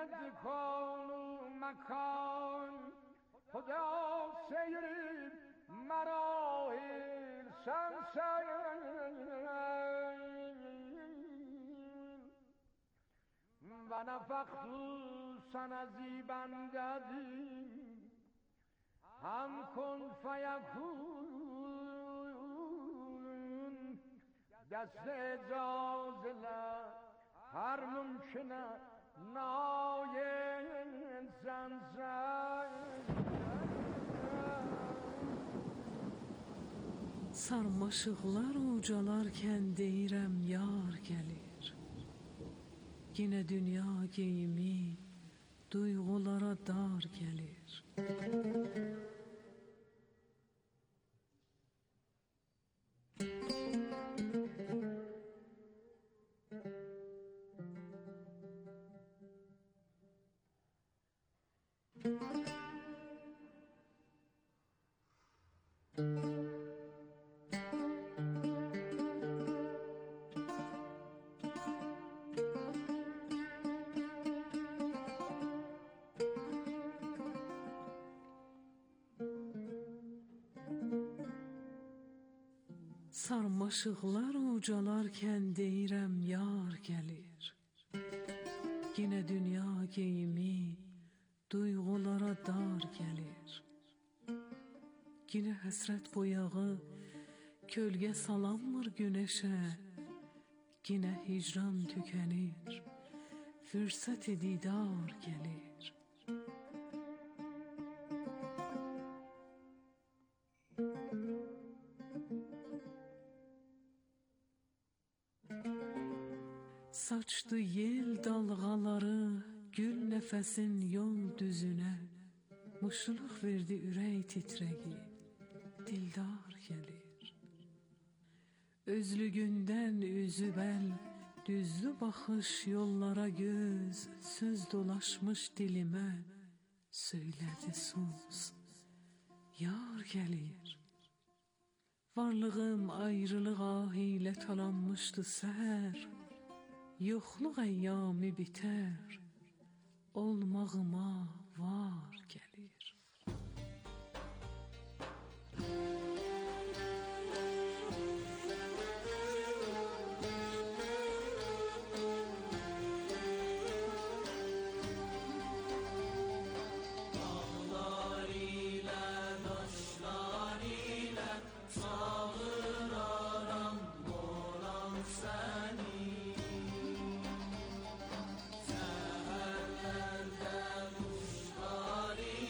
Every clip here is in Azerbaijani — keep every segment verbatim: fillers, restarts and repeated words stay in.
لرز کن و مکان خدا سیری مراحل سنسن و نفخت سنزی بنددی هم کن فیکون دست اجازه هر ممکنه ناین زنزن Sarmaşıqlar ucalarkən deyirəm yar gəlir. Yine dünya geyimi duyğulara dar gəlir. Sarmaşıqlar ucalarkən deyirəm yar gəlir. Yine dünya geyimi duyğulara dar gəlir. Yine həsrət boyağı kölgə salanmır günəşə. Yine hicran tükənir, fürsət-i didar gəlir. Saçdı yel dalğaları gül nəfəsin yol düzünə. Muşluq verdi ürək titrəyi, dildar gəlir. Özlüğündən üzü bəl, düzlü baxış yollara göz, söz dolaşmış dilimə, söylədi sus, yar gəlir. Varlığım ayrılıq ahi ilə talanmışdı səhər. Yoxluq əyyamı bitər, olmağıma var gəlir. Dağlar ilə, daşlar ilə çağıraram qoran səni. Səhərlərdə quşlar ilə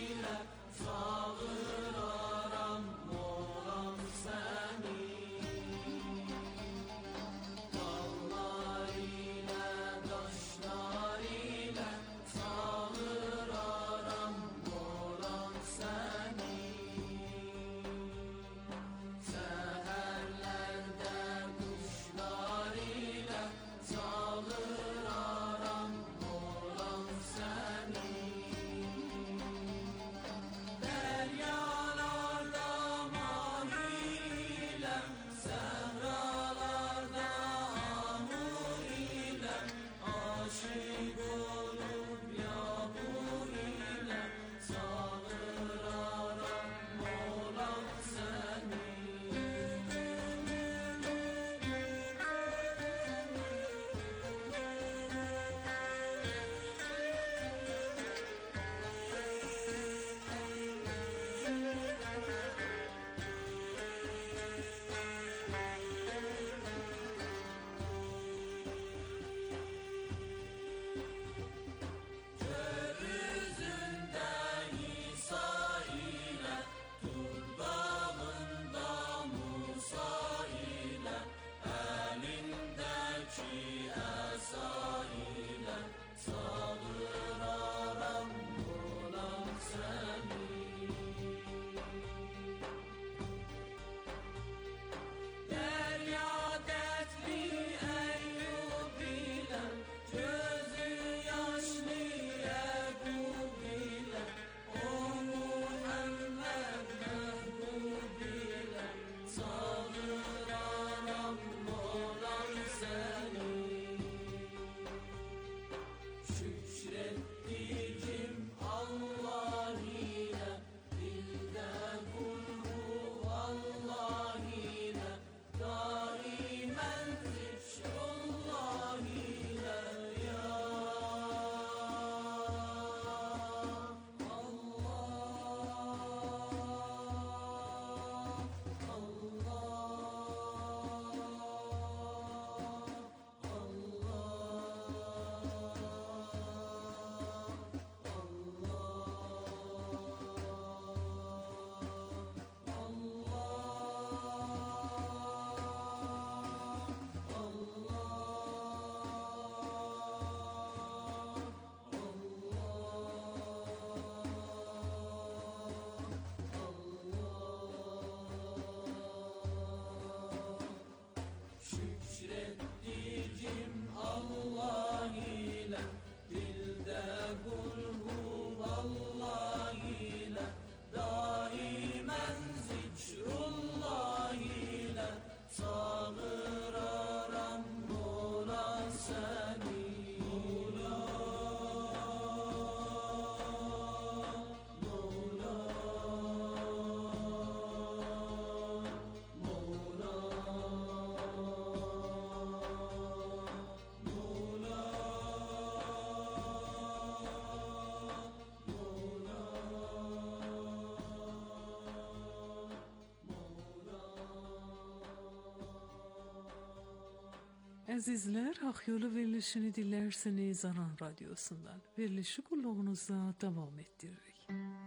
Əzizlər, Haqq Yolu verilişini dinlərsiniz Aran Radiosundan. Verilişi qulluğunuza davam etdiririk.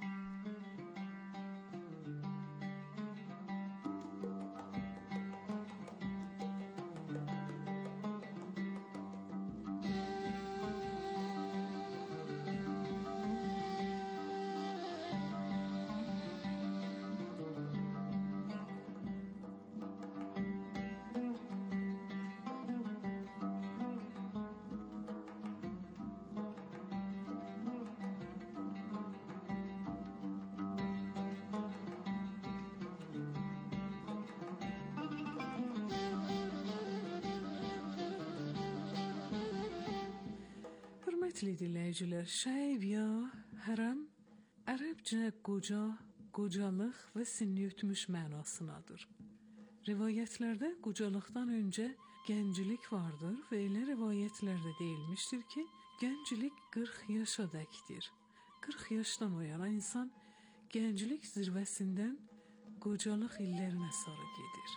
Hörmətli dinləyicilər, şəyb ya hərəm ərəbcə qoca, qocalıq və sinni ötmüş mənasınadır. Rivayətlərdə qocalıqdan öncə gənclik vardır və elə rivayətlərdə deyilmişdir ki, gənclik qırx yaşa dəkdir. qırx yaşdan o yana insan gənclik zirvəsindən qocalıq illərinə sarı gedir.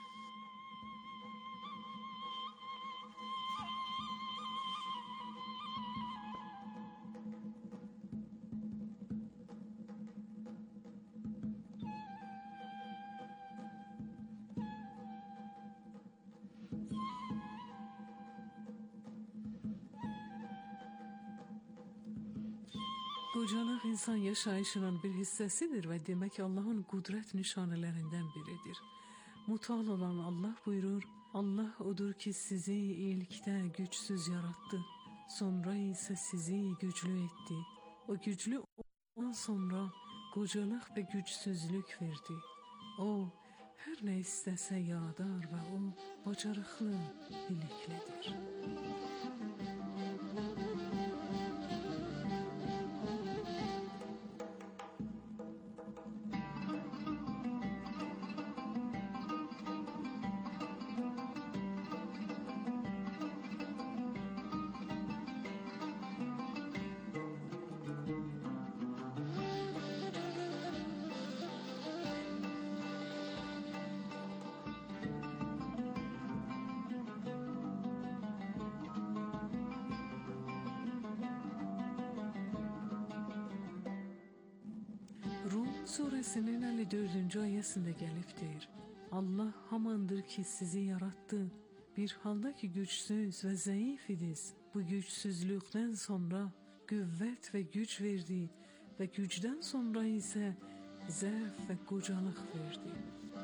Qocalıq insan yaşayışının bir hissəsidir və demək Allahın qudrət nişanələrindən biridir. Mutal olan Allah buyurur, Allah odur ki sizi ilkdə gücsüz yarattı, sonra isə sizi güclü etdi. O güclü ondan sonra qocalıq və gücsüzlük verdi. O, hər nə istəsə yaradar və o, bacarıqlı, biliklidir. Rum suresinin əlli dördüncü ayəsində gəlib deyir, Allah hamandır ki sizi yarattı, bir halda ki gücsüz və zəif idiniz. Bu gücsüzlükdən sonra qüvvət və güc verdi və gücdən sonra isə zəif və qocalıq verdi.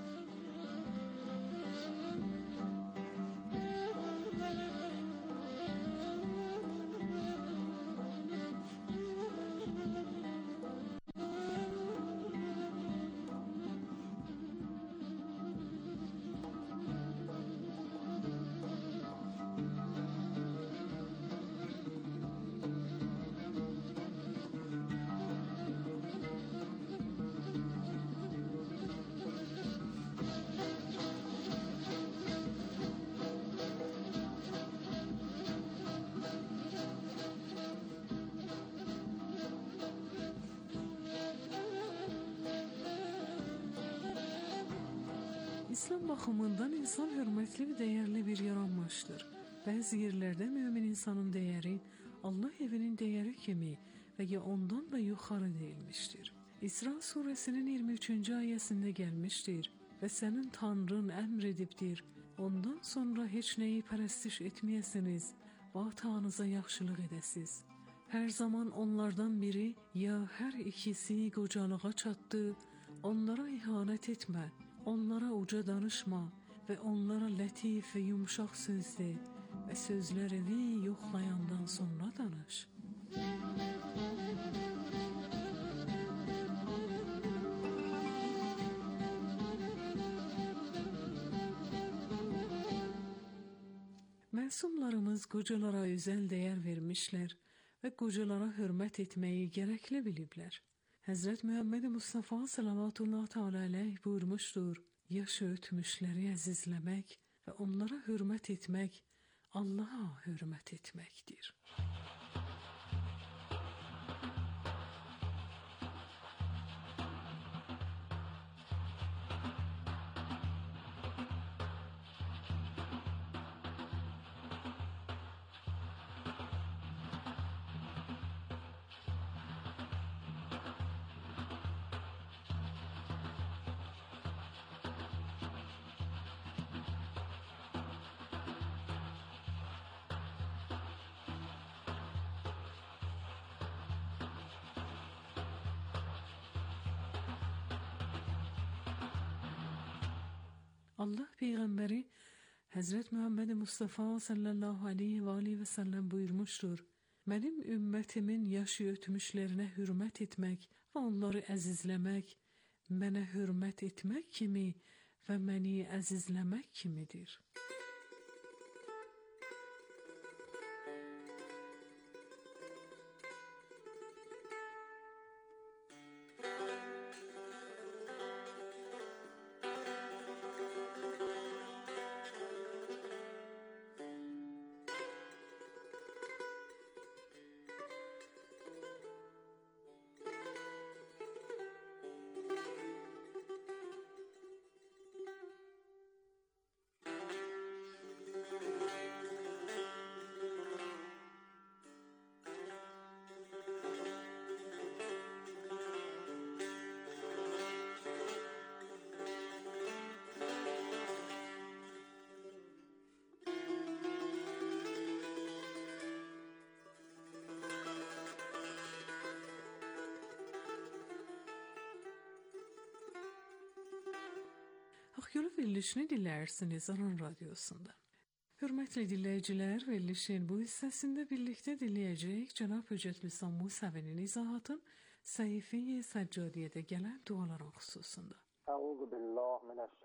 İslam baxımından insan hörmətli və dəyərli bir yaranmışdır. Bəzi yerlərdə mömin insanın dəyəri Allah evinin dəyəri kimi və ya ondan da yuxarı deyilmişdir. İsra suresinin iyirmi üçüncü ayəsində gəlmişdir və sənin Tanrın əmr edibdir, ondan sonra heç nəyi pərəstiş etməyəsiniz və atanıza yaxşılıq edəsiz. Hər zaman onlardan biri ya hər ikisi qocalığa çatdı, onlara ihanət etmə, onlara uca danışma və onlara lətif və yumşaq söz de və sözlərini yoxlayandan sonra danış. Məsumlarımız qocalara özəl dəyər vermişlər və qocalara hörmət etməyi gərəkli biliblər. Həzrət Muhammed Mustafa sallallahu teala aleyh buyurmuşdur, yaşı ötmüşləri əzizləmək və onlara hörmət etmək Allaha hörmət etməkdir. Allah Peyğəmbəri Həzrət Muhammed Mustafa sallallahu aleyhi və aleyhi və səlləm buyurmuşdur: Mənim ümmətimin yaşı ötmüşlərinə hürmət etmək və onları əzizləmək, mənə hürmət etmək kimi və məni əzizləmək kimidir. Akyolu verilişini dinləyirsiniz Aran Radiyosunda. Hörmətli dinləyicilər, verilişin bu hissəsində birlikdə dinləyəcəyik Cənab Höcət Lisan Musəvinin izahatın Səhifə-i Səccadiyyədə gələn duaların xüsusunda. Əuzu billah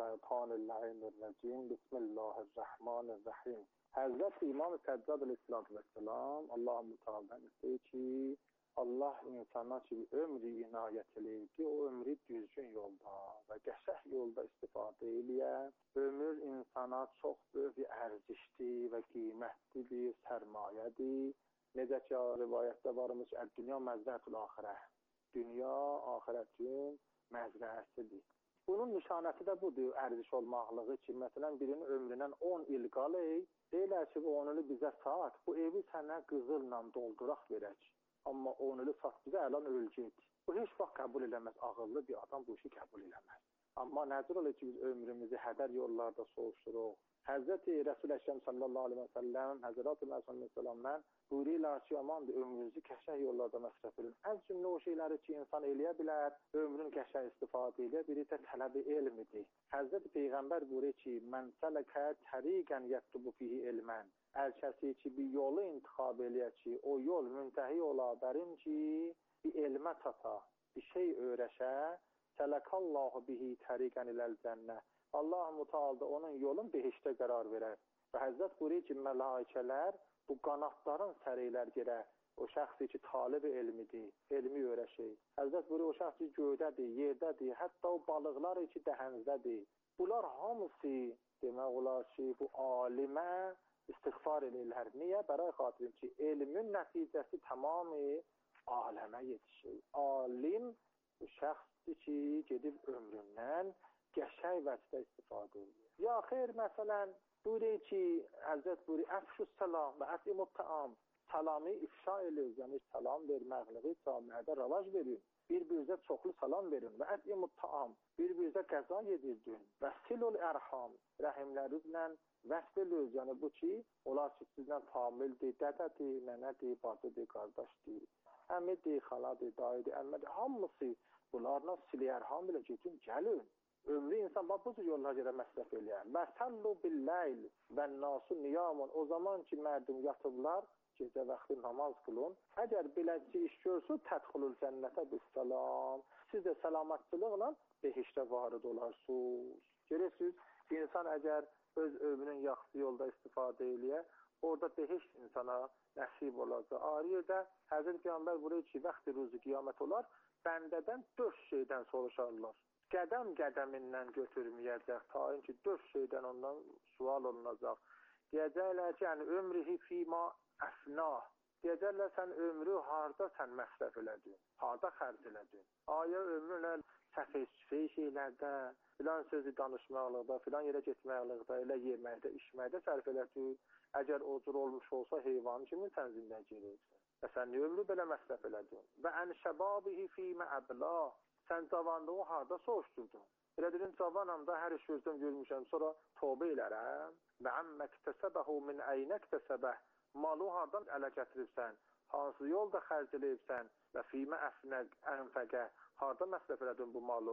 minəşşeytanirracim. Bismillahirrahmanirrahim. Həzrət İmam Səccad əleyhissalam Allah-u Teala'dan istəyir ki, Allah insana ki ömrü inayət eləyir ki, o ömrü düzgün yolda və qəşəng yolda istifadə eləyə. Ömür insana çox böyük bir ərzişdir və qiymətli bir sərmayədir. Necə ki, rivayətdə varmış, dünya məzrətül axirə. Dünya axirətin məzrəsidir. Bunun nişanəti də budur, ərziş olmaqlığı ki, məsələn, birinin ömründən on il qalır, deyirlər ki, bu on ili bizə saat, bu evi sənə qızılla dolduraq verək. Amma on ili sat bizə əlan öləcək. Bu heç vaxt qəbul eləməz, ağıllı bir adam bu işi qəbul eləməz. Amma nəzir olur ki, biz ömrümüzü hədər yollarda soğuşduruq. Həzrəti Rəsul Əkrəm sallallahu aleyhi və səlləm, Həzrət Məsələn Məsələmdən buyururlar ki, amandır, ömrünüzü qəşəng yollarda məsrəf edin. Ən cümlə o şeyləri ki, insan eləyə bilər, ömrün qəşəng istifadə eləyə, biri də tələbi elmidir. Həzrət Peyğəmbər buyurur ki, mən sələkə təriqən yəttubu fihi elmən. Hər kəsi ki, bir yolu intiqab eləyə ki, o yol müntəhi ola bərin ki, bir elmə çata, bir şey öyrəşə, sələkallahu bihi təriqən iləl cənnə. Allah-u Teala onun yolun behişdə qərar verər. Və Həzrət buyurur ki, mələikələr bu qanatların səreylər girər. O şəxsi ki, talib elmidir, elmi öyrəşir. Həzrət buyurur, o şəxsi göydədir, yerdədir, hətta o balıqlar ki, dəhənzdədir. Bunlar hamısı demək olar ki, bu alimə istiğfar edirlər. Niyə? Bəray xatirin ki, elmin nəticəsi tamamı aləmə yetişir. Alim bu şəxsdir ki, gedib ömründən qəşəng vəzdə istifadə edir. Ya xeyr, məsələn, buyurur ki, Həzrət buyurur, əfşus salam və ətimut taam, salamı ifşa edir, yəni salam verməkliği camiədə rəvaj verin. Bir-birinizə çoxlu salam verin və ətimut taam, bir-birinizə qəza yedirdin və silul ərham, rəhimlərinizlə vəsf edir, yəni bu ki, onlar ki, sizlə famildir, dədədir, nənədir, bacıdır, qardaşdır, əmidir, xaladır, dayıdır, əmmədir, hamısı bunlarla sil-i ərham ilə gedin, gəlin. Ömrü insan bu cür yollara görə məsrəf eləyər. Və səllu billəyl və nasu niyamun. O zaman ki, mərdum yatıblar, gecə vaxtı namaz qılın. Əgər beləci iş görsün, tədxulul cənnətə bissalam. Siz də salamatçılıqla behişdə varid olarsınız. Görürsünüz, insan əgər öz ömrünün yaxşı yolda istifadə eləyə, orada behiş insana nəsib olacaq. Ayrı yerdə Həzrət Peyğəmbər buyurur ki, vaxtı ruzu qiyamət olar, bəndədən dörd şeydən soruşarlar. Qədəm qədəmindən götürməyəcək, tayin ki, dörd şeydən ondan sual olunacaq. Deyəcəklər ki, yəni ömrühi fima əfnah. Deyəcəklər, sən ömrü harda sən məsrəf elədin, harda xərc elədin. Aya ömrünlə səfəy şeylərdə, filan sözü danışmaqlıqda, filan yerə getməklıqda, elə yeməkdə, içməkdə sərf elədin. Əgər o cür olmuş olsa, heyvan kimi sən zindəci eləyirsən. Və sən ömrü belə məsrəf elədin. Və ən şəbabihi fimə əblah. Sən cavanlığı harada soğuşdurdun? Elə dedin, cavanam da hər iş gözdən görmüşəm, sonra tövbə elərəm. Və əmməktəsəbəhu min əynəktəsəbəh. Malı hardan ələ gətiribsən? Hansı yolda xərc eləyibsən? Və fimə əfnəq ənfəqə. Harada məsrəf elədin bu malı?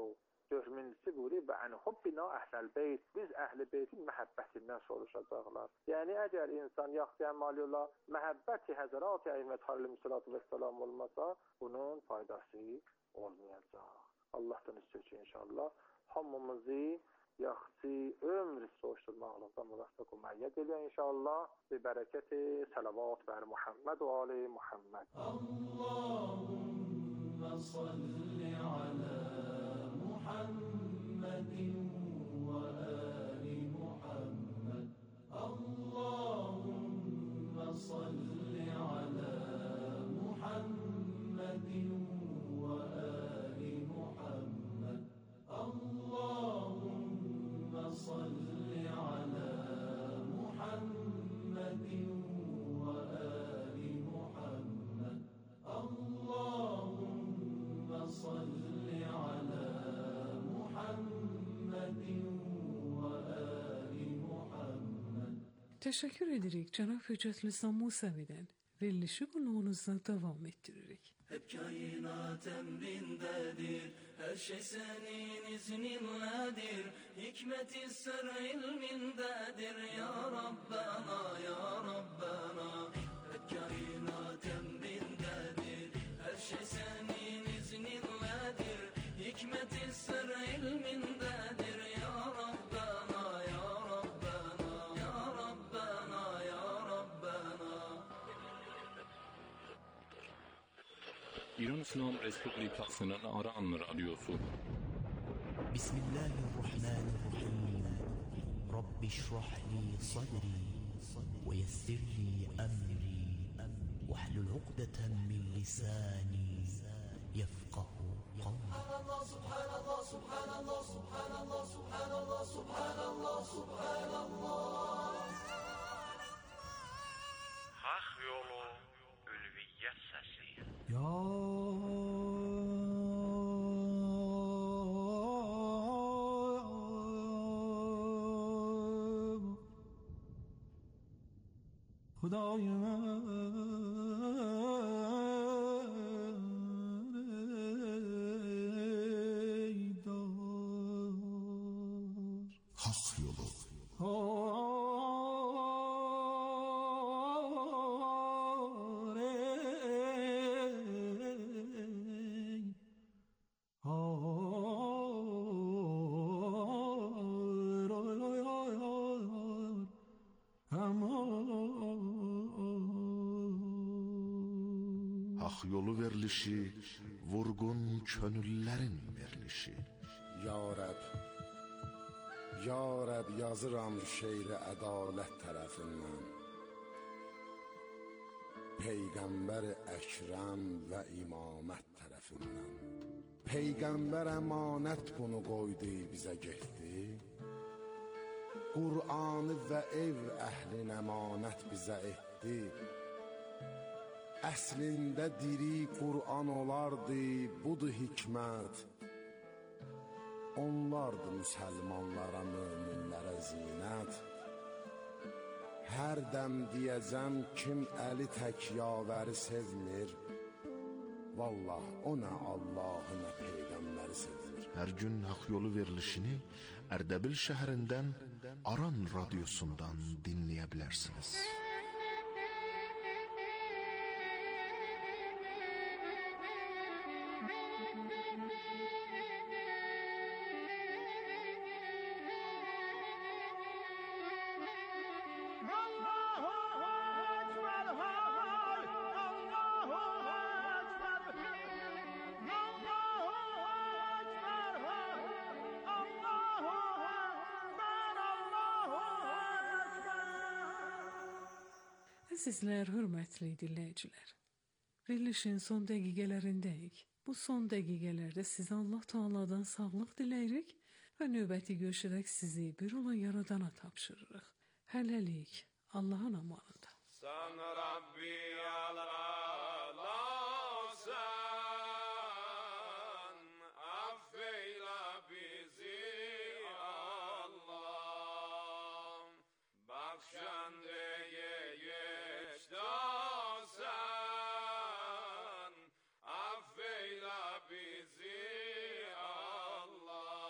dördüncüsü buyuruyor və ən hubbina əhl-əl beyt. Biz əhl-i beytin məhəbbətindən soruşacaqlar. Yəni əgər insan yaxşı əməl yola məhəbbəti həzərat-i əimət aleyhissalatu vesselam olmasa, bunun faydası olmayacaq. Allah'tan istiyor inşallah hamımızı yaxşı ömr soruşturmaqlıqdan müvəffəq müəyyəd ediyor inşallah. Bi bərəkəti salavat və Muhammed və ali Muhammed. Allahümme salli ala Muhammedin ve ali Muhammed. Allahümme salli ala Muhammedin ve ali Muhammed. Allahümme salli ala Muhammedin ve ali Muhammed. Allahümme salli ala Muhammedin ve ali Muhammed. Teşekkür edirik Cenab-ı Hüccetül İslam Musevi'den. Verilişi konuğunuzda devam ettiririk. Hep kainat emrindedir, her şey senin izninledir. Hikmet-i sır ilmindedir ya Rabbana, ya Rabbana. Hep kainat emrindedir, her şey senin izninledir. Hikmet-i sır ilmindedir ya Rabbana, ya Rabbana, ya Rabbana, ya Rabbana. İran İslam Respublikası'nın Aran Radyosu. Bismillahirrahmanirrahim. Rabbi şrah li sadri ve yessir li emri ve hlul uqdeten min lisani yefqahu qawli. Subhanallah, subhanallah, subhanallah, subhanallah, subhanallah, subhanallah. Hak yolu ülviyyət səsi. Ya Hudayım Hak yolu. Hak yolu verilişi, vurgun könüllərin verilişi. Ya Rəb, Ya Rəb yazıram şeiri ədalət tərəfindən. Peyğəmbər Əkrəm və imamət tərəfindən. Peyğəmbər əmanət bunu qoydu bizə getdi. Qur'anı və ev əhlin əmanət bizə etdi. Əslində diri Qur'an olardı, budur hikmət. Onlardı müsəlmanlara, möminlərə zinət. Hər dəm deyəcəm kim əli tək yavəri sevmir. Vallah o nə Allahı nə Peyğəmbəri sevmir. Hər gün hak yolu verilişini Ərdəbil şəhərindən Aran radyosundan dinləyə bilərsiniz. Sizler hürmetli dinleyiciler. Verilişin son dəqiqələrindəyik. Bu son dəqiqələrdə sizə Allah Taala'dan sağlıq diləyirik və növbəti görüşərək sizi bir olan Yaradana tapşırırıq. Hələlik Allahın amanında. Sən Rabbi alasan, affeylə bizi Allah, bəxşəndəyə yeçdasan, affeylə bizi Allah.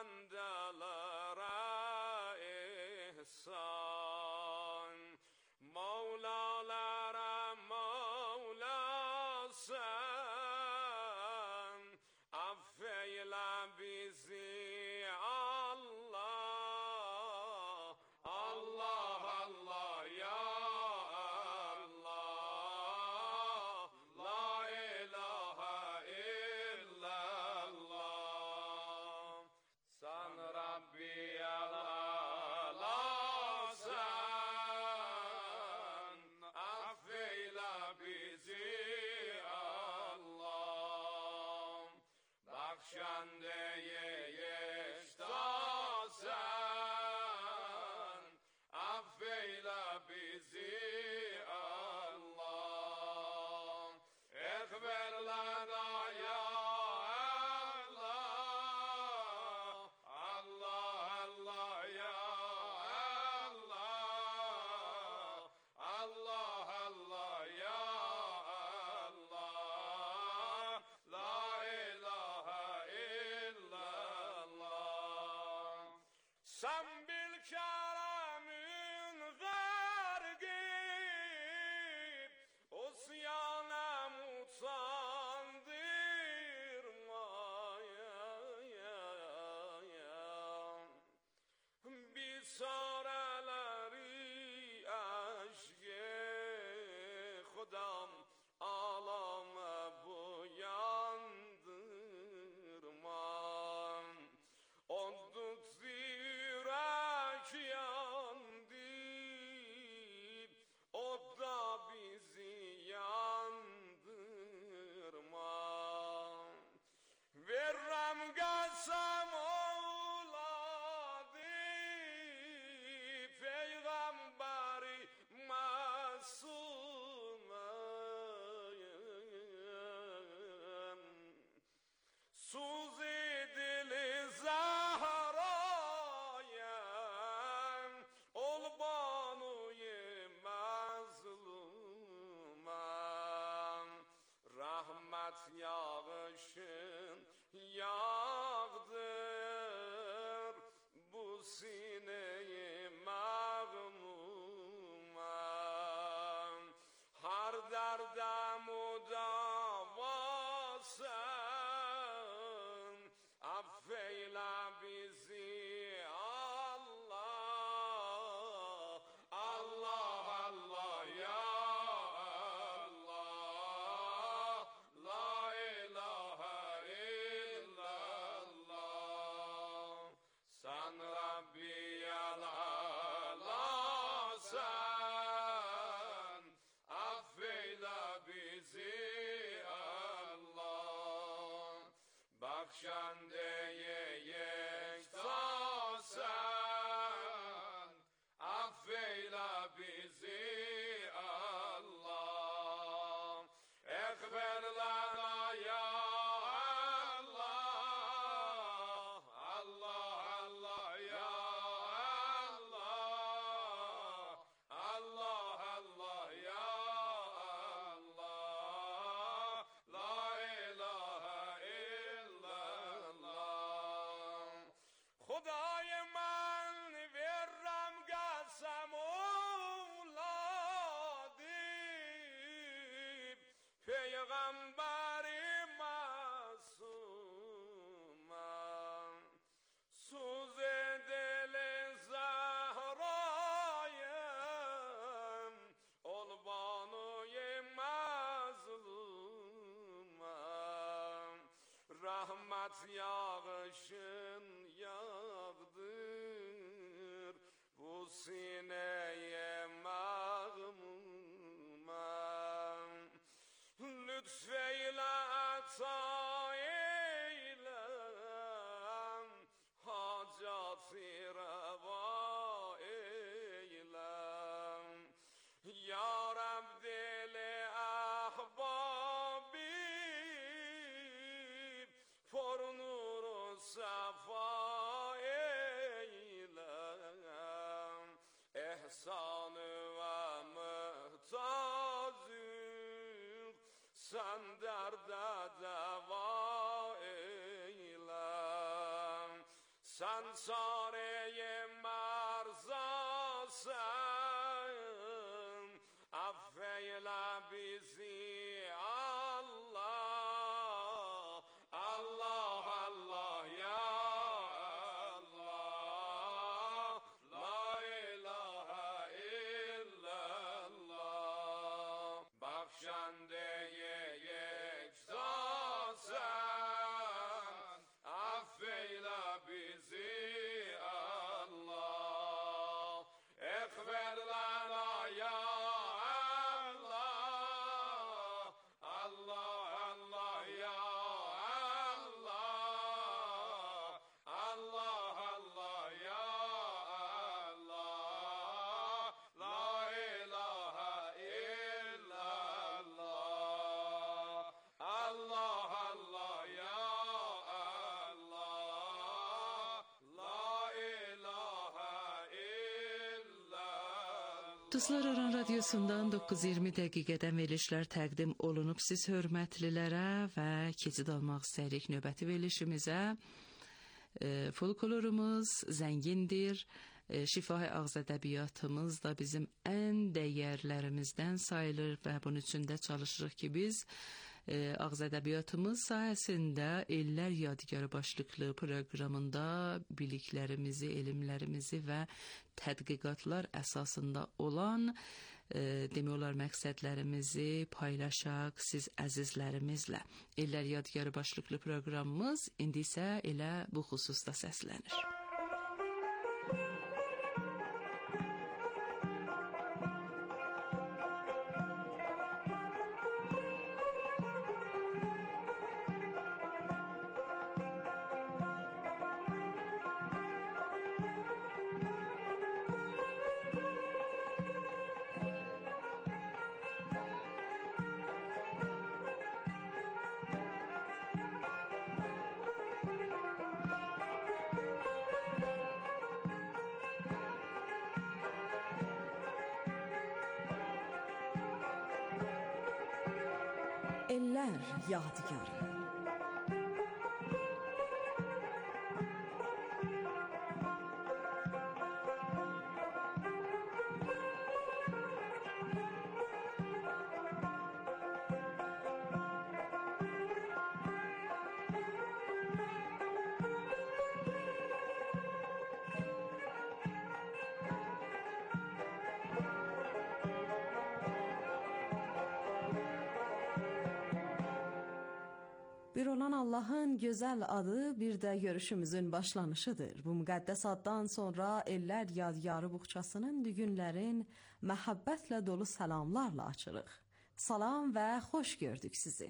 بندلere ihsan, Mevlalara Mevlasen, affeyle bizi Allah, Allah Allah ya Allah, la ilahe illallah. Sen Rabbi Ala'sen, affeyle bizi Allah, Bakşandeye yeştasen, affeyle bizi Allah, ekber lana ya Allah, Allah Allah ya Allah, Allah Allah ya Allah, la ilahe illallah. Sen bil keremün vergip, usyana mutandırmaya, bir sareleri aşk-ı Khudam alame buyandırma. Olduk zirek yandı, o da bizi yandırma. Verrem gelsem oğladı, Peygamberi masume, Suzi dili Zahra'ya, ol banuye mazluma, rahmet yağışın yağdır bu sineyi mağmuma, har derde mudavasen, affeyle bizi Allah, Allah Allah ya Allah, la ilahe illallah. Sen Rabbi Ala'sen, affeyle bizi Allah, Bakşandeye yektasen, affeyle bizi Allah, ekber lana ya Allah, Allah Allah ya Allah, Allah Allah ya Allah, la ilahe illallah. Khuday man verram gelsem oğladı, Peygamberi masuma, Suz edele Zahra'ya, ol banuye mazluma, rahmet yağışın yağdır bu sineye mağmuma, lütfeyle ata eyle, hacatı reva eyle, ya Rab dili ahbabi, for nuru safa eyle, ihsanı ve muhtacır, sen derde deva eyle, سنساره مرزاسن افیل بیزی الله الله الله یا الله لا اله الا الله بخشنده یک ذاتن افیل بیزی الله اغفر لنا یا الله الله الله یا الله الله الله یا الله لا اله الا الله الله الله یا الله لا اله الا Dostlar, Aran Radiosundan doqquz iyirmi dəqiqədən verilişlər təqdim olunub siz hörmətlilərə və keçid almaq istəyirik növbəti verilişimizə. E, folklorumuz zəngindir. E, şifahi ağız ədəbiyyatımız da bizim ən dəyərlərimizdən sayılır və bunun üçün də çalışırıq ki biz e, ağız ədəbiyyatımız sahəsində Ellər Yadigarı başlıqlı proqramında biliklərimizi, elmlərimizi və tədqiqatlar əsasında olan e, demək olar məqsədlərimizi paylaşaq siz əzizlərimizlə. Ellər Yadigarı başlıqlı proqramımız indi isə elə bu xüsusda səslənir. Ellər Yadigarı. Bir olan Allah'ın güzel adı bir de görüşümüzün başlanışıdır. Bu müqəddəs addan sonra Ellər Yadigarı buxçasının düğünlərin məhəbbətlə dolu salamlarla açırıq. Salam ve hoş gördük sizi.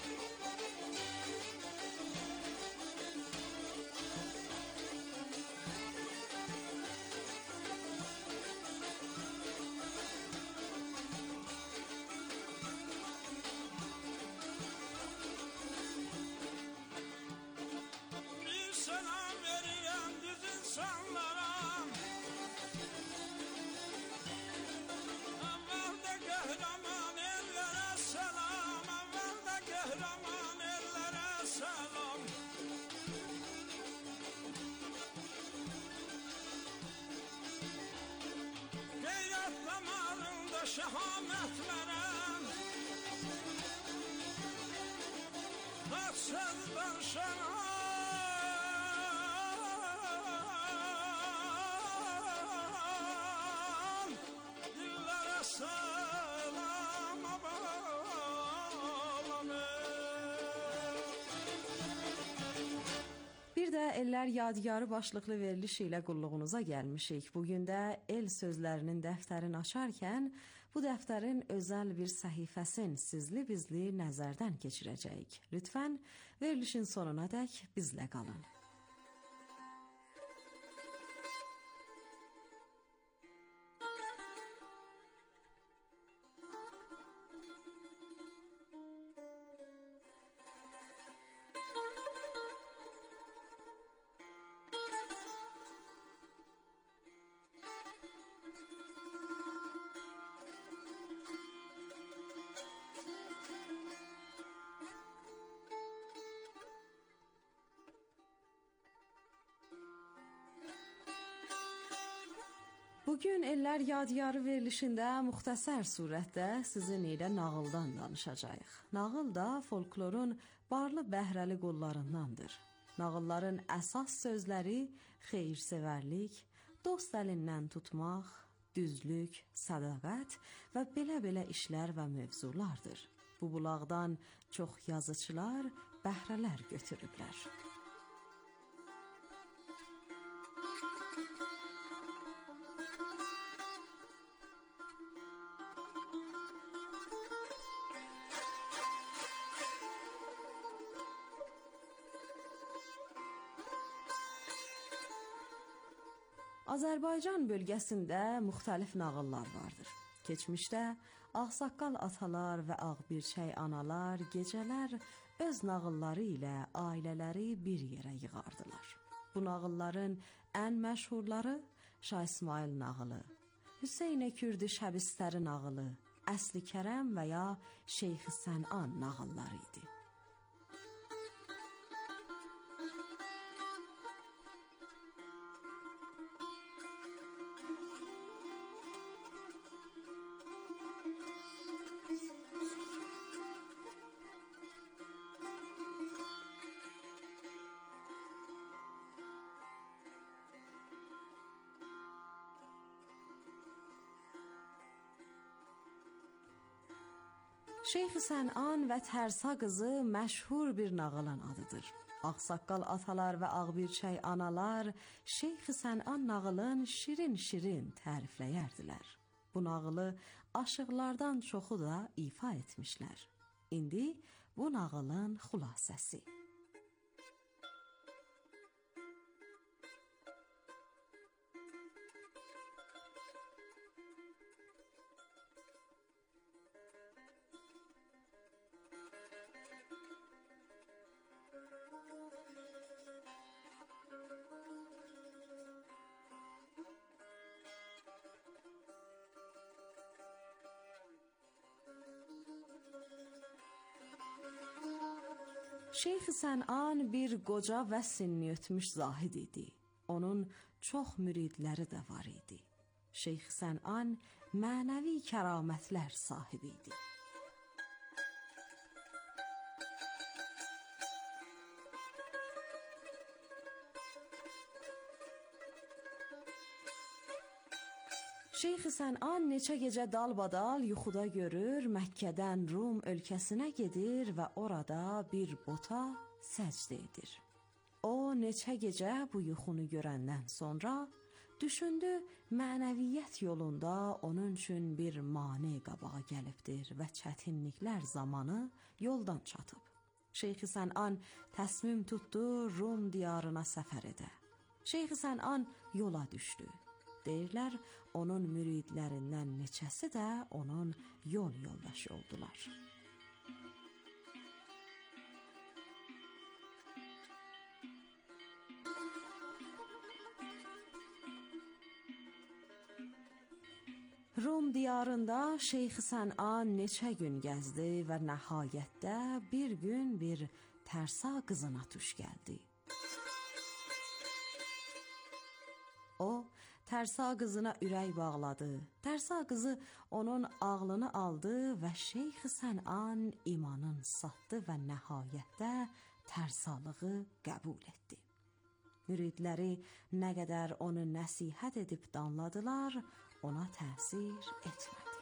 Şehamet veren Hatsızdan şehan Dillere selam bağlanır. Bir de Ellər Yadigarı başlıqlı veriliş ilə qulluğunuza gəlmişik. Bugün də el sözlərinin dəftərini açarkən bu dəftərin özəl bir səhifəsin sizli bizli nəzərdən keçirəcəyik. Lütfən verilişin sonuna dək bizlə qalın. Bugün Ellər Yadigarı verilişində müxtəsər surətdə sizin ilə nağıldan danışacağıq. Nağıl da folklorun barlı bəhrəli qollarındandır. Nağılların əsas sözləri xeyirsevərlik, dost əlindən tutmaq, düzlük, sədaqət və belə-belə işlər və mövzulardır. Bu bulaqdan çox yazıçılar bəhrələr götürüblər. Azərbaycan bölgəsində müxtəlif nağıllar vardır. Keçmişdə ağsaqqal atalar və ağbirçək analar gecələr öz nağılları ilə ailələri bir yerə yığardılar. Bu nağılların ən məşhurları Şah İsmail nağılı, Hüseyn Kürdi Şəbistəri nağılı, Əsli Kərəm və ya Şeyx Sən'an nağılları idi. Şeyx Sən'an və Tərsa qızı məşhur bir nağılın adıdır. Ağsaqqal atalar və ağbirçək analar Şeyx Sən'an nağılın şirin-şirin tərifləyərdilər. Bu nağılı aşıqlardan çoxu da ifa etmişlər. İndi bu nağılın xülasəsi. Şeyx Sən'an bir qoca və sinni ötmüş zahid idi. Onun çox müridləri də var idi. Şeyx Sən'an mənəvi kəramətlər sahibi idi. Şeyx Sən'an neçə gecə dalbadal yuxuda görür, Məkkədən Rum ölkəsinə gedir və orada bir bota səcdə edir. O neçə gecə bu yuxunu görəndən sonra düşündü, mənəviyyət yolunda onun üçün bir mane qabağa gəlibdir və çətinliklər zamanı yoldan çatıb. Şeyx Sən'an təsmim tutdu Rum diyarına səfər edə. Şeyx Sən'an yola düşdü. Deyirlər, onun müridlərindən neçəsi də onun yol yoldaşı oldular. Rum diyarında Şeyx Sən'an neçə gün gəzdi və nəhayətdə bir gün bir Tərsa qızına tuş gəldi. O, Tərsa qızına ürək bağladı. Tərsa qızı onun ağlını aldı və Şeyx Sən'an imanın satdı və nəhayətdə tərsalığı qəbul etdi. Müridləri nə qədər onu nəsihət edib danladılar, ona təsir etmədi.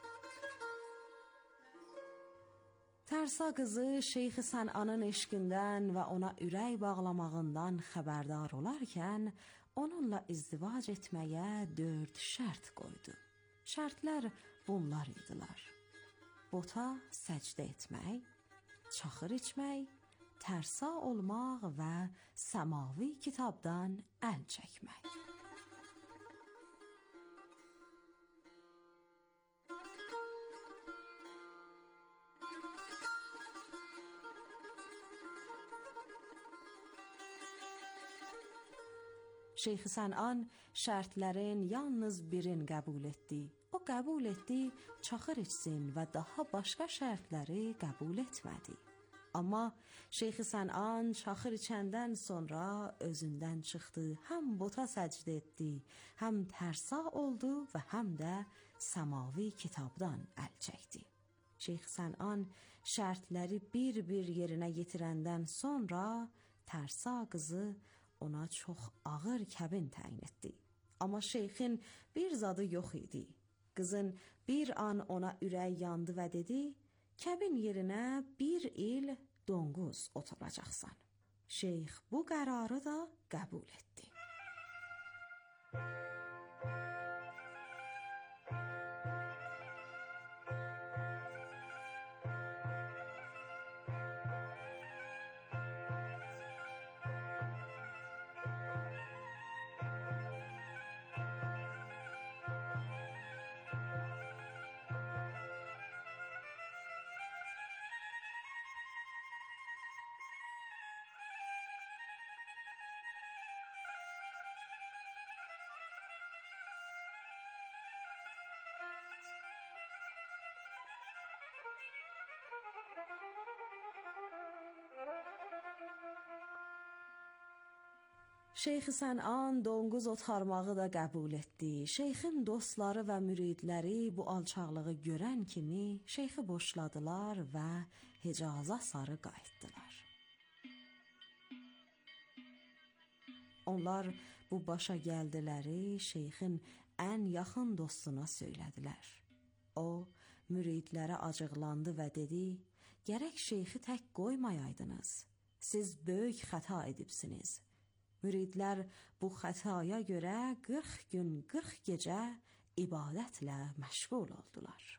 Tərsa qızı Şeyx Sən'anın eşqindən və ona ürək bağlamağından xəbərdar olarkən, onunla izdivac etməyə dörd şərt qoydu. Şərtlər bunlar idilər: bota səcdə etmək, çaxır içmək, tərsa olmaq və səmavi kitabdan əl çəkmək. Şeyx Sən'an şərtlərin yalnız birin qəbul etdi. O qəbul etdi, çaxır içsin və daha başqa şərtləri qəbul etmədi. Amma Şeyx Sən'an çaxır içəndən sonra özündən çıxdı, həm bota səcdə etdi, həm tərsa oldu və həm də səmavi kitabdan əl çəkdi. Şeyx Sən'an şərtləri bir-bir yerinə yetirəndən sonra tərsa qızı ona çox ağır kəbin təyin etdi. Amma şeyxin bir zadı yox idi. Qızın bir an ona ürək yandı və dedi, kəbin yerinə bir il donquz oturacaqsan. Şeyx bu qərarı da qəbul etdi. Şeyx Sən'an donquz otarmağı da qəbul etdi. Şeyxin dostları və müridləri bu alçaqlığı görən kimi şeyxi boşladılar və Hicaza sarı qayıtdılar. Onlar bu başa gəldiləri şeyxin ən yaxın dostuna söylədilər. O, müridlərə acıqlandı və dedi, gərək şeyxi tək qoymayaydınız. Siz böyük xəta edibsiniz. Müridlər bu xətaya görə qırx gün, qırx gecə ibadətlə məşğul oldular.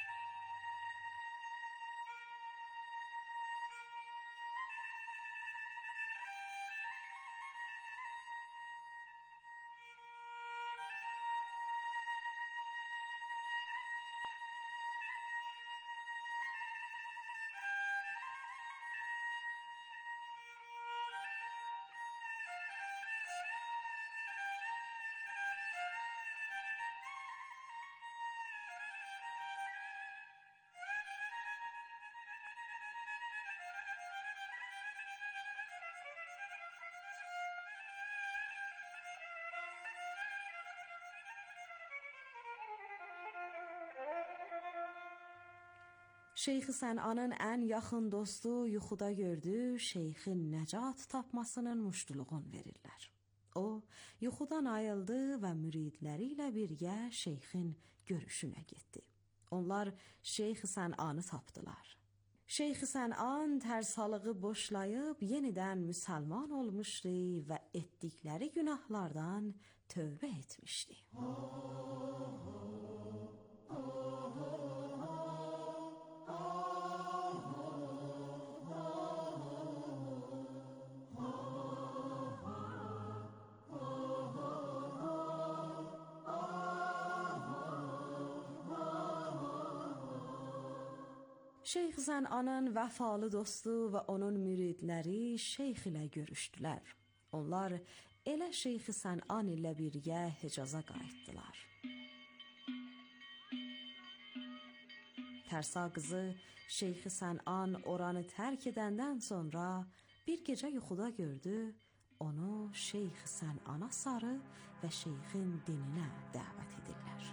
Şeyx Sən'anın ən yaxın dostu yuxuda gördü, şeyxin nəcat tapmasının muştuluğunu verirlər. O, yuxudan ayıldı və müridləri ilə birgə şeyxin görüşünə getdi. Onlar Şeyx Sən'anı tapdılar. Şeyx Sən'an tərsalığı boşlayıb yenidən müsəlman olmuşdu və etdikləri günahlardan tövbə etmişdi. Şeyx Sən'anın vəfalı dostu və onun müridləri şeyx ilə görüşdülər. Onlar elə Şeyx Sən'an ilə birgə Hicaza qayıtdılar. Tərsa qızı Şeyx Sən'an oranı tərk edəndən sonra bir gecə yuxuda gördü, onu Şeyx Sən'ana sarı və şeyxin dininə dəvət edirlər.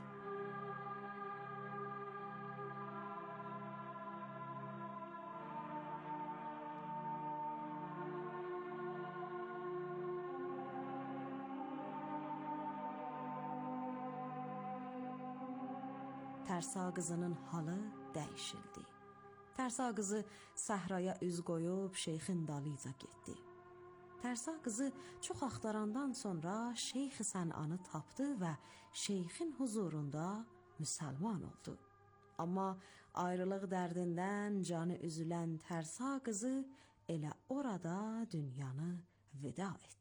Tərsa qızının halı dəyişildi. Tərsa qızı səhraya üz qoyub şeyxin dalıyca getdi. Tərsa qızı çox axtarandan sonra Şeyx Sən'anı tapdı və şeyxin huzurunda müsəlman oldu. Amma ayrılıq dərdindən canı üzülən Tərsa qızı elə orada dünyanı vida etdi.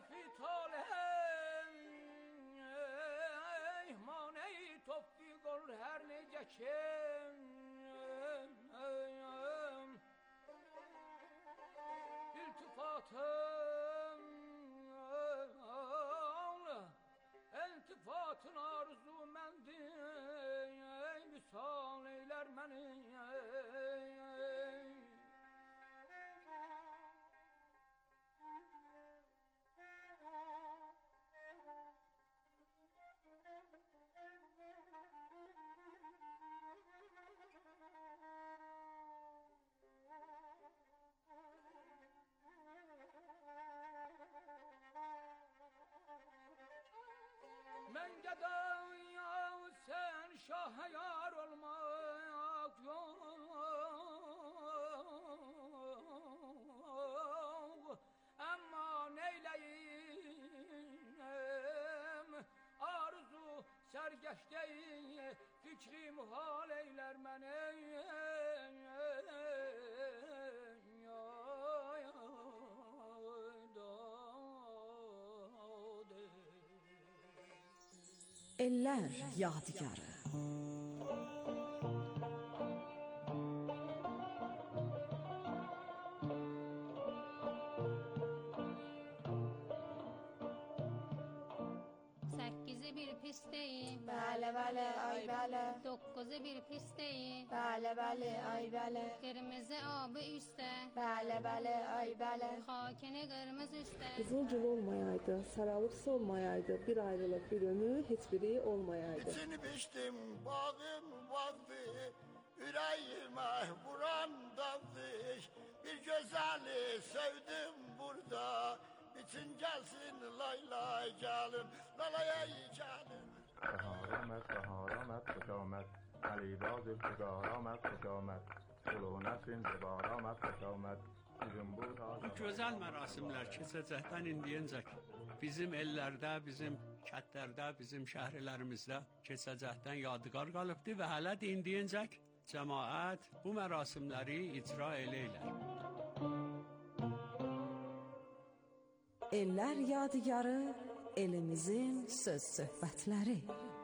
şerefi talih mane-i tevfik ol her nece kim iltifatım iltifatın arzu mendi misal eyler meni men gedaya sen şah yar olmak yok ama neyleyim arzu sergeçteyi fikri muhal eyler beni Eller Yadigarı. Sekizi bir pisteyi, bale bale ay bale. Dokuzu bir pisteyi, bale bale ay bale. Kırmızı abı üstte, bale bale ay bale. Hakini kırmızı üstte. Kızılcıl olmayaydı, sarılıksı olmayaydı, bir ayrılık bir ömür hiçbiri olmayaydı. İçini biçtim bağım vardı, yüreğime vuran daldı. Bir güzeli sevdim burada, bütün gelsin lay lay gelin, lalaya gelin. بهار آمد بهار آمد خوش آمد علیبا ذوالفقار آمد خوش آمد گل و نسرین ز بار آمد خوش آمد Bu gözəl mərasimlər keçəcəkdən indiyəcək bizim ellərdə, bizim kətlərdə, bizim şəhərlərimizdə keçəcəkdən yadigar qalıbdı və hələ də indiyəcək cəmaət bu mərasimləri icra eləyirlər. Eller Yadigarı, elimizin söz söhbətləri.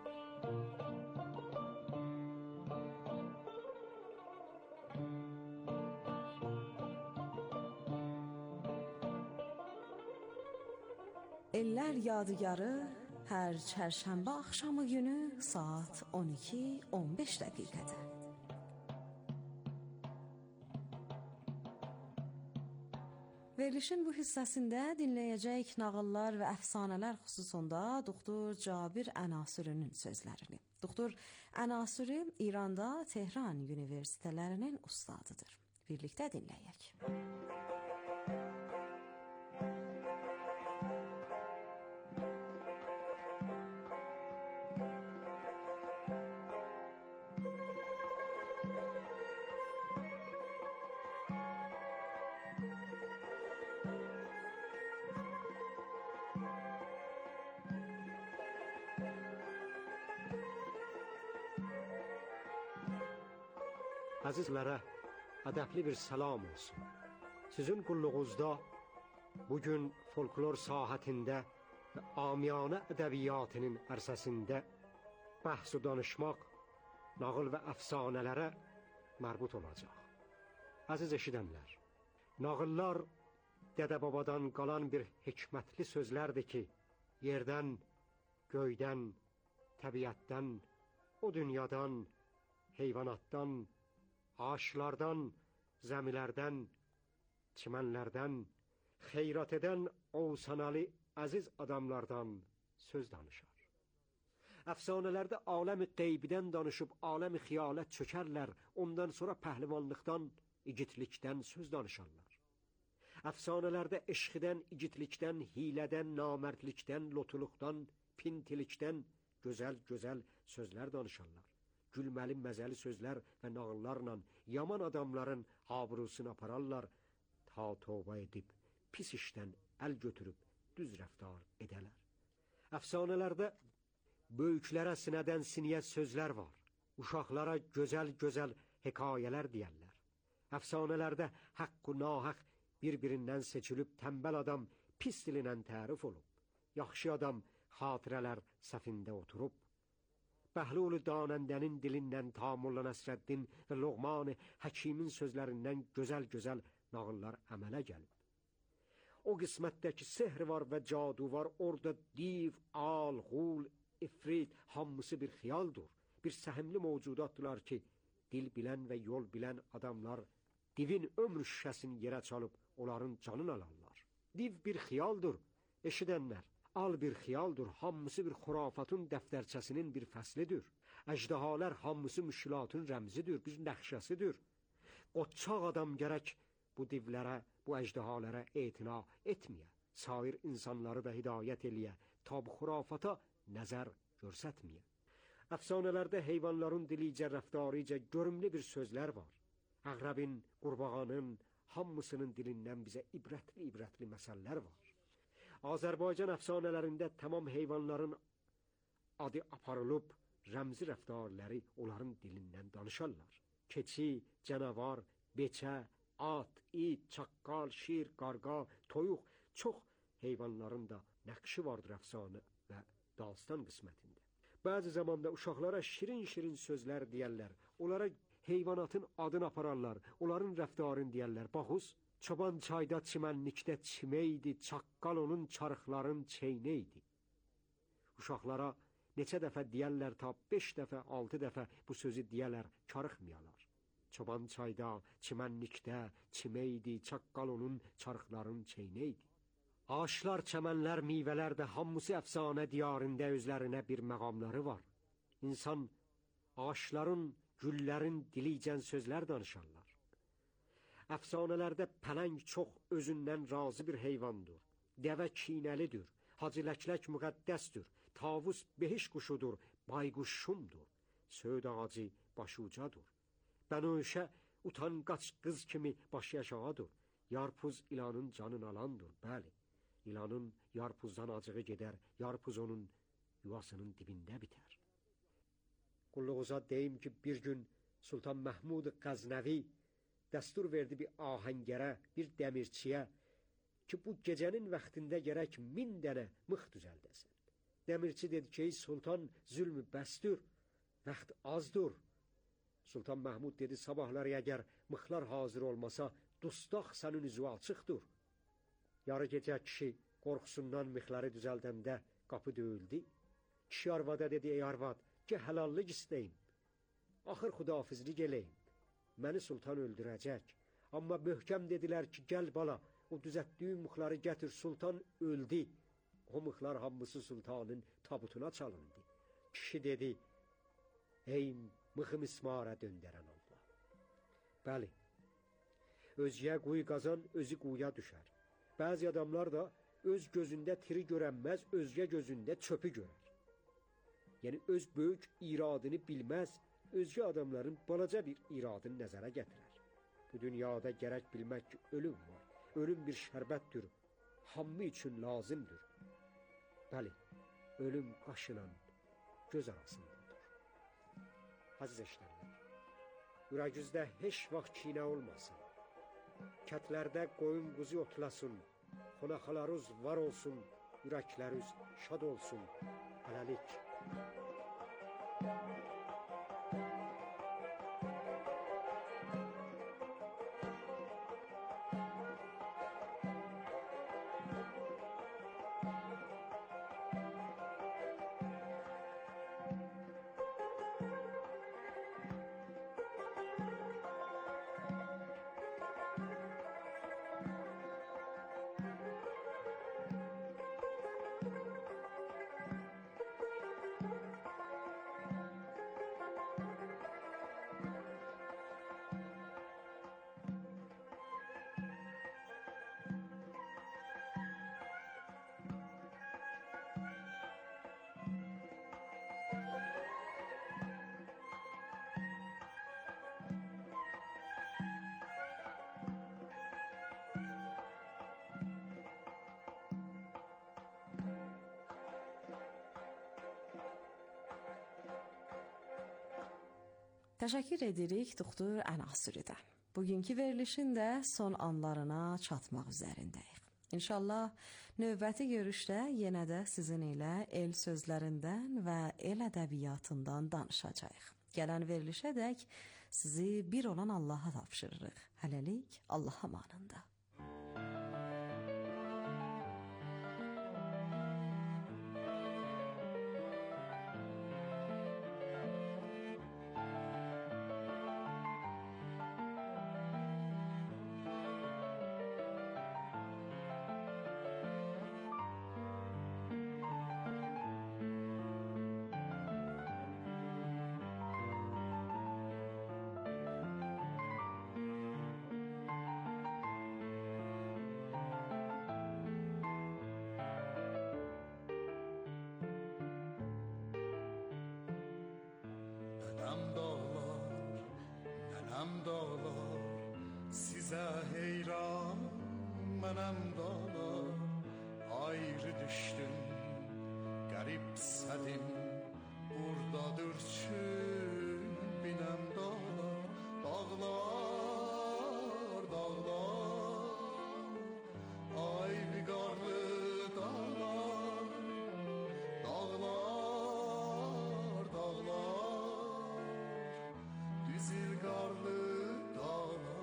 Eller Yadigarı hər çərşənbə axşamı günü saat on iki on beş dəqiqədə. Verilişin bu hissəsində dinləyəcək nağıllar və əfsanələr xüsusunda doktor Cabir Ənasürinin sözlərini. Doktor Ənasürü İranda Tehran Universitetlərinin ustadıdır. Birlikdə dinləyək. Əzizlərə ədəbli bir salam olsun. Sizin qulluğunuzda bugün folklor sahətində və amiyanə ədəbiyyatının ərsəsində bəhs və danışmaq, nağıl və əfsanələrə mərbut olacaq. Əziz eşidənlər, nağıllar dədə-babadan qalan bir hikmətli sözlərdir ki, yerdən, göydən, təbiətdən, o dünyadan, heyvanatdan, ağaçlardan, zəmilərdən, çimənlərdən, xeyrat edən ovsanalı əziz adamlardan söz danışar. Əfsanələrdə aləm-i qeybidən danışıb aləm-i xiyalət çökərlər, ondan sonra pəhlivanlıqdan, igidlikdən söz danışarlar. Əfsanələrdə eşqidən, igidlikdən, hilədən, namərdlikdən, lotuluqdan, pintilikdən gözəl-gözəl sözlər danışarlar. Gülməli, məzəli sözlər və nağıllarla yaman adamların abrusunu apararlar, ta tövbə edib, pis işdən əl götürüb, düz rəftar edələr. Əfsanələrdə böyüklərə sinədən siniyə sözlər var, uşaqlara gözəl-gözəl hekayələr deyərlər. Əfsanələrdə haqq və nahaq bir-birindən seçilib tənbəl adam pis dilinən tərif olub. Yaxşı adam xatirələr səfində oturub. Bəhlul danəndənin dilindən Tamulla Nəsrəddin və Loğman Həkimin sözlərindən gözəl-gözəl nağıllar əmələ gəlib. O qismətdəki sehr var və cadu var, orada div, al,ğul, ifrit hamısı bir xiyaldır. Bir səhimli mövcudatdılar ki, dil bilən və yol bilən adamlar divin ömrü şüşəsini yerə çalıb onların canını alarlar. Div bir xiyaldır, eşidənlər. Al bir xiyaldır, hamısı bir xurafatın dəftərçəsinin bir fəslidir. Əjdahalar hamısı müşkilatın rəmzidir, bir nəxşəsidir. Qoçaq adam gərək bu divlərə, bu əjdahalara etina etməyə, sair insanları da hidayət eləyə, ta bu xurafata nəzər görsətməyə. Əfsanələrdə heyvanların dilicə, rəftaricə görümlü bir sözlər var. Əqrəbin, qurbağanın, hamısının dilindən bizə ibrətli-ibrətli məsəllər var. Azərbaycan əfsanələrində tamam heyvanların adı aparılıb, rəmzi rəftarləri onların dilindən danışarlar. Keçi, canavar, beçə, at, it, çaqqal, şir, qarqa, toyuq, çox heyvanların da nəqşi vardır əfsanə və dastan qismətində. Bəzi zamanda uşaqlara şirin-şirin sözlər deyərlər, onlara heyvanatın adını apararlar, onların rəftarını deyərlər. Baxız, çoban çayda çimənlikdə çiməydi, çaqqal onun çarıqların çeynəydi. Uşaqlara neçə dəfə deyərlər, ta beş dəfə, altı dəfə bu sözü deyərlər, karıxmayalar. Çoban çayda, çimənlikdə çiməydi, çaqqal onun çarıqların çeynəydi. Ağaçlar, çəmənlər, meyvələr də hamısı əfsanə diyarında özlərinə bir məqamları var. İnsan ağaçların, güllərin dilicən sözlər danışarlar. Əfsanələrdə pələng çox özündən razı bir heyvandır. Dəvə kinəlidir, hacıləklək müqəddəsdir, tavus behiş quşudur, bayquş şumdur, söğüd ağacı başucadır. Bənövşə utanqaç qız kimi başı aşağıdır, yarpuz ilanın canını alandır, bəli. İlanın yarpuzdan acığı gedər, yarpuz onun yuvasının dibində bitər. Qulluğuza deyim ki, bir gün Sultan Məhmud Qəznəvi dəstur verdi bir ahəngərə, bir dəmirçiyə ki, bu gecənin vaxtında gərək min dənə mıx düzəldəsən. Dəmirçi dedi ki, sultan zülmü bəsdir, vaxt azdır. Sultan Məhmud dedi, sabahları əgər mıxlar hazır olmasa, dustaq sənin üzvü açıqdır. Yarı gecə kişi qorxusundan mıxları düzəldəndə qapı döyüldü. Kişi arvada dedi, ey arvad, ki həlallıq istəyim, axır xudafizlik eləyim. Məni sultan öldürəcək. Amma möhkəm dedilər ki, gəl bala, o düzətdiyi mıxları gətir, sultan öldü. O mıxlar hamısı sultanın tabutuna çalındı. Kişi dedi, ey mıxı mismara döndərən Allah. Bəli, özgə quyu qazan, özü quyuya düşər. Bəzi adamlar da öz gözündə tiri görənməz, özgə gözündə çöpü görər. Yəni, öz böyük iradını bilməz, özgə adamların balaca bir iradını nəzərə gətirər. Bu dünyada gərək bilmək ki, ölüm var. Ölüm bir şərbətdir, hamı üçün lazımdır. Bəli, ölüm qaşınan göz arasındadır. Aziz eşitənlər, ürəyinizdə heç vaxt kinə olmasın. Kətlərdə qoyun quzu otlasın, xonaxalarınız var olsun, ürəkləriniz şad olsun. Hələlik. Təşəkkür edirik doktor Ənasürüdən. Bugünkü verilişin də son anlarına çatmaq üzərindəyik. İnşallah növbəti görüşdə yenə də sizin ilə el sözlərindən və el ədəbiyyatından danışacağıq. Gələn verilişədək sizi bir olan Allaha tapşırırıq. Hələlik Allah amanında. Nənəm dağlar, nənəm dağlar, sizə heyran, mənəm dağlar. Ayrı düşdüm, qərib sədim, buradadır çün, binəm dağlar, dağlar, dağlar. Ay viqarlı dağlar, dağlar, dağlar. Düzil qarlı dağlar.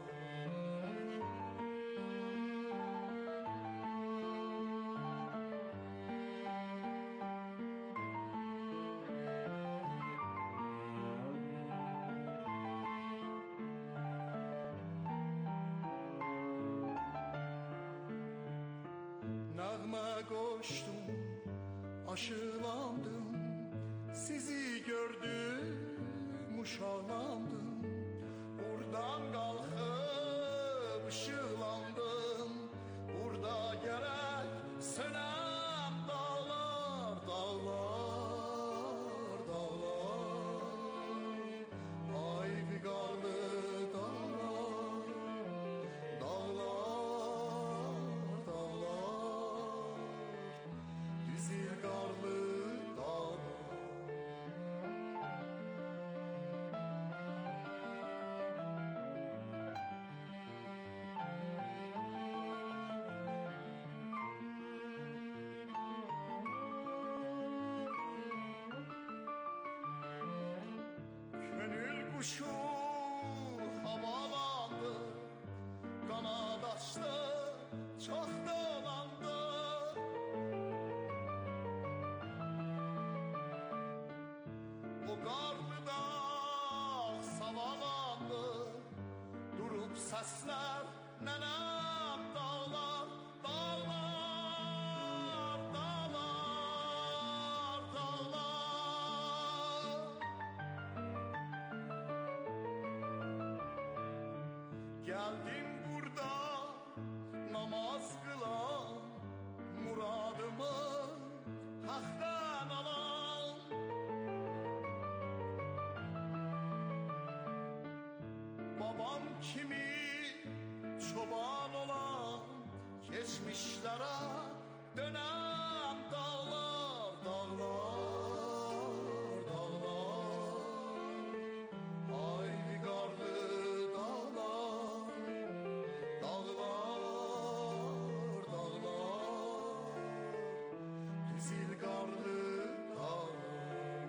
Nəğmə qoşdum, aşılandım, sizi gördüm, uşaqlandım. Buradan qalxıb ışıqlandım, burada gərək sönəm dağlar, dağlar, dağlar. Ay viqarlı dağlar, dağlar, dağlar. Düzil qarlı dağlar. Könül quşu havalandı, qanad açdı, çox dolandı. O qarlı dağ savalandı, durub səslər nənəm dağlar, dağlar, dağlar, dağlar. Geldim burada namaz kılan, muradımı haktan alan. Babam kimi çoban olan, geçmişlere dönem dağlar, dağlar, dağlar. Ay viqarlı dağlar, dağlar, dağlar. Düzil qarlı dağlar.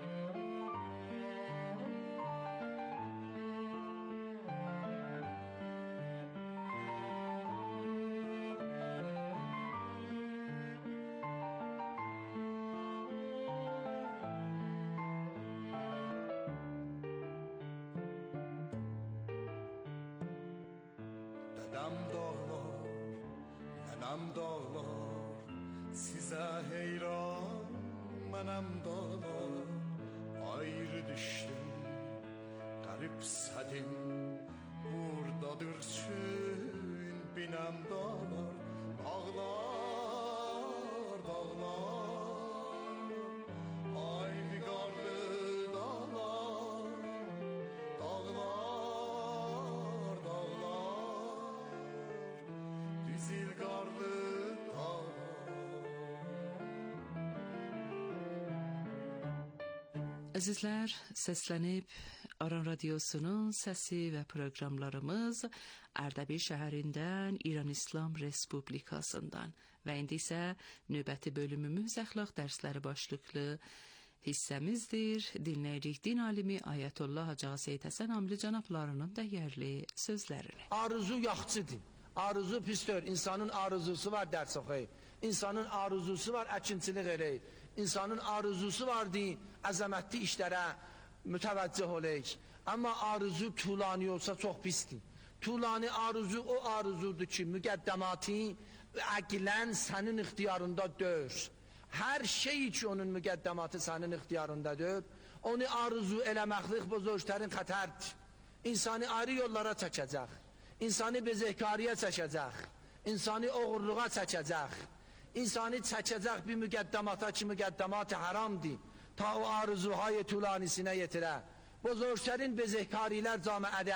Dədəm dağlar, nənəm dağlar, sizə heyran, mənəm dağlar. Ayrı düşdüm, qərib sədim, buradadır çün, binəm dağlar, dağlar, dağlar. Ay viqarlı dağlar, dağlar, dağlar. Düzil qarlı dağlar. Əzizlər, səslənib Aran Radyosu'nun səsi və proqramlarımız Ərdəbil şəhərindən İran İslam Respublikasından və indi isə növbəti bölümümüz əxlaq dərsləri başlıqlı hissəmizdir. Dinləyirik din alimi Ayətullah Hacı Seyid Həsən Amili cənablarının dəyərli sözlərini. Arzu yaxçıdır. Arzu pisdir. İnsanın arzusu var dərs oxuyub. İnsanın arzusu var əkinçilik eləyib. İnsanın arzusu var deyin, əzəmətli işlərə mütəvəccüh oləyik. Amma arzu tulani olsa çox pisdir. Tulani arzu o arzudur ki, müqəddəmatı əqlən sənin ixtiyarında dör. Hər şey ki onun müqəddəmatı sənin ixtiyarındadır. Onu arzu eləməklik bozorçların xətərdir. İnsanı ayrı yollara çəkəcək. İnsanı bezehkariyə çəkəcək. İnsanı oğurluğa çəkəcək. İnsanı çəkəcək bir müqəddəmata ki müqəddəmat-ı haramdır. Ta o arzuhay tulanisine yetirə. Bozorçların bezehkarilər camiədə